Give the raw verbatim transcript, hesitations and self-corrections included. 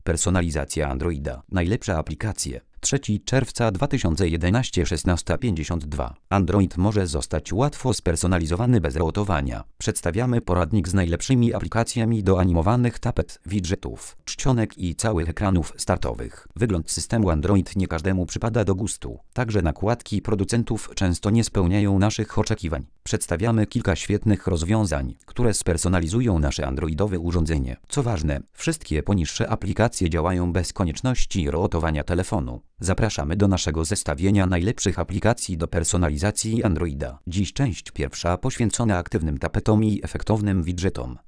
Personalizacja Androida. Najlepsze aplikacje. trzeciego czerwca dwa tysiące jedenastego, szesnasta pięćdziesiąt dwa. Android może zostać łatwo spersonalizowany bez rotowania. Przedstawiamy poradnik z najlepszymi aplikacjami do animowanych tapet, widgetów, czcionek i całych ekranów startowych. Wygląd systemu Android nie każdemu przypada do gustu. Także nakładki producentów często nie spełniają naszych oczekiwań. Przedstawiamy kilka świetnych rozwiązań, które spersonalizują nasze androidowe urządzenie. Co ważne, wszystkie poniższe aplikacje działają bez konieczności rotowania telefonu. Zapraszamy do naszego zestawienia najlepszych aplikacji do personalizacji Androida. Dziś część pierwsza poświęcona aktywnym tapetom i efektownym widgetom.